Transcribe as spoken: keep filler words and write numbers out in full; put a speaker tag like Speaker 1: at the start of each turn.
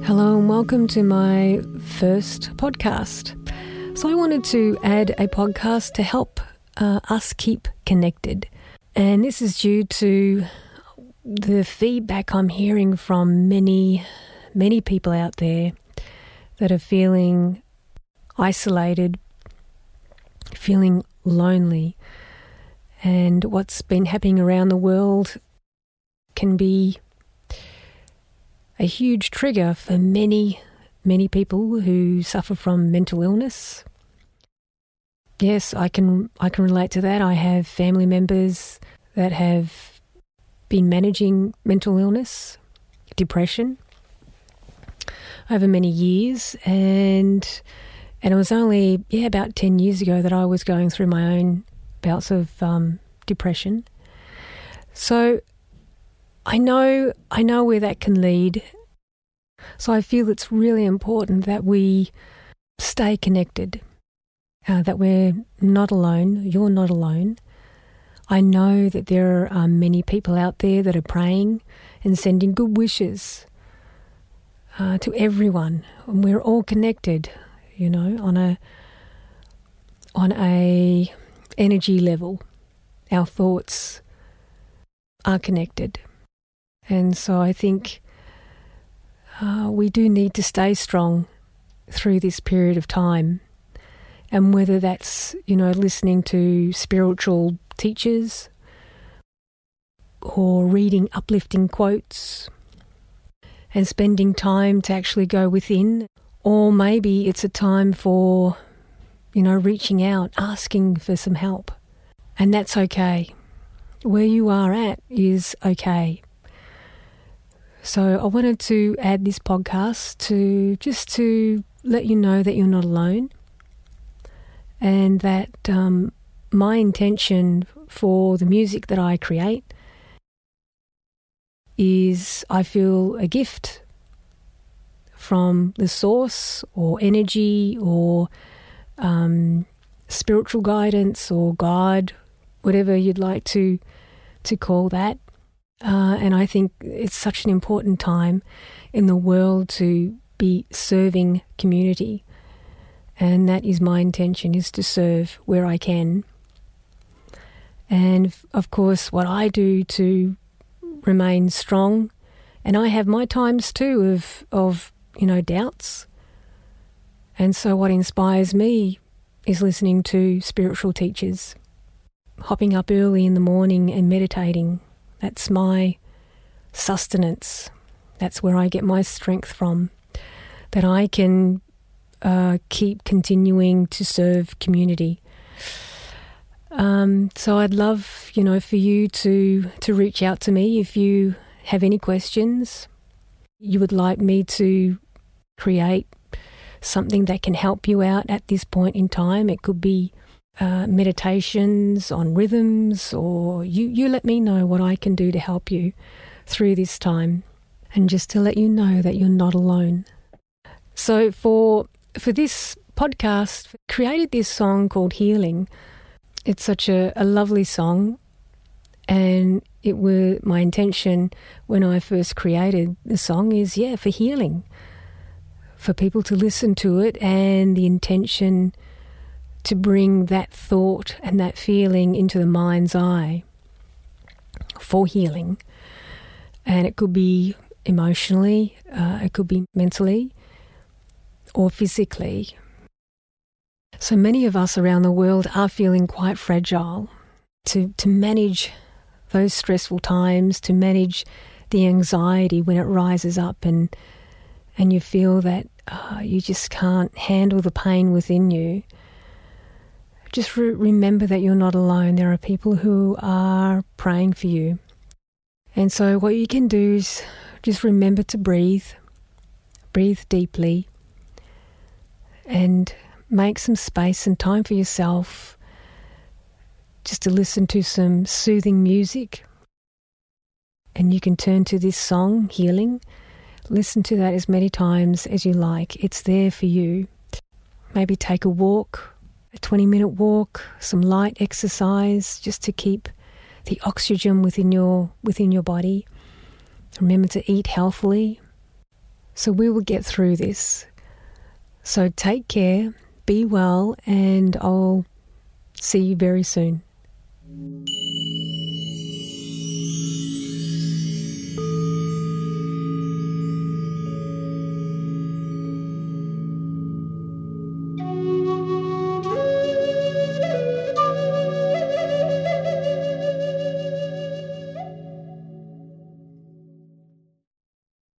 Speaker 1: Hello and welcome to my first podcast. So I wanted to add a podcast to help uh, us keep connected. And this is due to the feedback I'm hearing from many, many people out there that are feeling isolated, feeling lonely. And what's been happening around the world can be a huge trigger for many, many people who suffer from mental illness. Yes, I can I can relate to that. I have family members that have been managing mental illness, depression, over many years, and and it was only yeah about ten years ago that I was going through my own bouts of um, depression. So I know I know where that can lead. So I feel it's really important that we stay connected, uh, that we're not alone. You're not alone. I know that there are many people out there that are praying and sending good wishes uh, to everyone. And we're all connected, you know, on a on a energy level. Our thoughts are connected. And so I think uh, we do need to stay strong through this period of time. And whether that's, you know, listening to spiritual teachers or reading uplifting quotes and spending time to actually go within, or maybe it's a time for, you know, reaching out, asking for some help. And that's okay. Where you are at is okay. So I wanted to add this podcast to just to let you know that you're not alone, and that um, my intention for the music that I create is, I feel, a gift from the source or energy or um, spiritual guidance or God, whatever you'd like to to call that. Uh, and I think it's such an important time in the world to be serving community. And that is my intention, is to serve where I can. And of course, what I do to remain strong, and I have my times too of, of, you know, doubts. And so what inspires me is listening to spiritual teachers, hopping up early in the morning and meditating. That's my sustenance. That's where I get my strength from, that I can uh, keep continuing to serve community. Um, so I'd love, you know, for you to, to reach out to me if you have any questions. You would like me to create something that can help you out at this point in time. It could be Uh, meditations on rhythms, or you, you let me know what I can do to help you through this time, and just to let you know that you're not alone. So for for this podcast, I created this song called Healing. It's such a, a lovely song, and it was my intention when I first created the song is, yeah, for healing, for people to listen to it, and the intention to bring that thought and that feeling into the mind's eye for healing. And it could be emotionally, uh, it could be mentally or physically. So many of us around the world are feeling quite fragile. To, to manage those stressful times, to manage the anxiety when it rises up and, and you feel that uh, you just can't handle the pain within you. Just re- remember that you're not alone. There are people who are praying for you. And so what you can do is just remember to breathe. Breathe deeply. And make some space and time for yourself just to listen to some soothing music. And you can turn to this song, Healing. Listen to that as many times as you like. It's there for you. Maybe take a walk. A twenty-minute walk, some light exercise, just to keep the oxygen within your within your body. Remember to eat healthily. So we will get through this. So take care, be well, and I'll see you very soon.